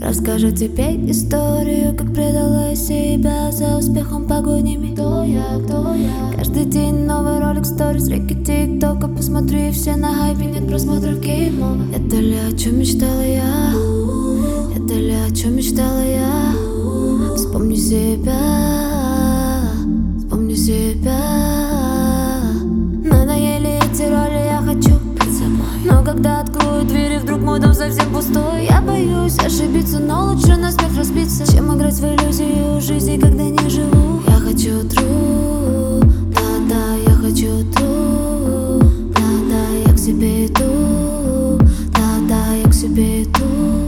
Расскажу тебе историю, как предала себя за успехом погонями. Кто я? Каждый день новый ролик, сторис, реки тиктока. Посмотри, все на хайпе, нет просмотров геймов. Это ли о чем мечтала я? Это ли о чем мечтала я? Вспомни себя, вспомни себя. Надоели эти роли, я хочу быть собой. Но когда открою двери, вдруг мой дом совсем пустой. Я боюсь ошибиться, но лучше на смех разбиться, чем играть в иллюзию жизни, когда не живу. Я хочу true, да-да, я хочу true, да-да, я к себе иду, да-да, я к себе иду.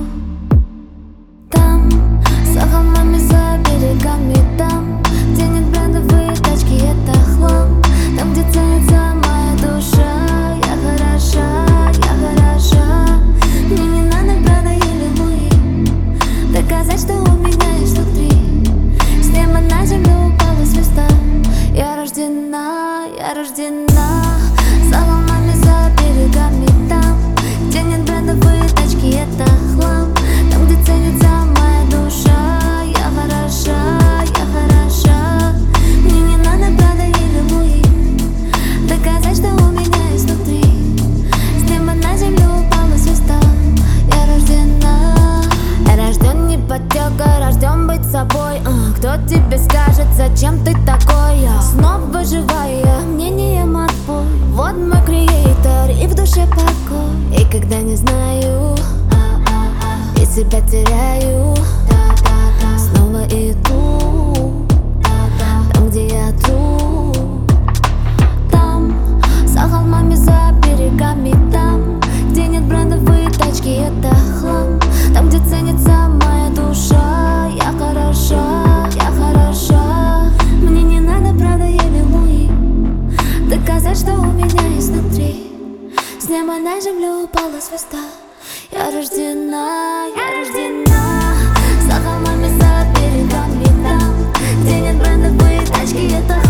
Там, за холмами, за берегами, там, где нет брендовые тачки, это хлам. Там, где ценится моя душа, я хороша, я хороша. Мне не надо Прада или Луи, доказать, что у меня есть внутри. С неба на землю упала звезда. Я рождена, я рождена. За холмами, за берегами, там, где нет брендовые тачки, это хлам. Там, где ценится моя душа, я хороша, я хороша. Мне не надо Прада или Луи, доказать, что у меня есть внутри. С неба на землю упала звезда. Я рождена. Я рожден не подтёкой, рожден быть собой. Кто тебе скажет, зачем ты такой? Я снова выживая, мнением отбой. Вот мой креатор, и в душе покой. И когда не знаю, и себя теряю, снова иду там, где я true. Там, за холмами, за берегами, там, где нет брендовые тачки, это хлам. Там, где ценится моя душа, я хороша, я хороша. Мне не надо Прада или Луи, доказать, что у меня есть внутри. С неба на землю упала звезда. Я рождена, я рождена. За холмами, за берегами, там, где нет брендовые тачки, это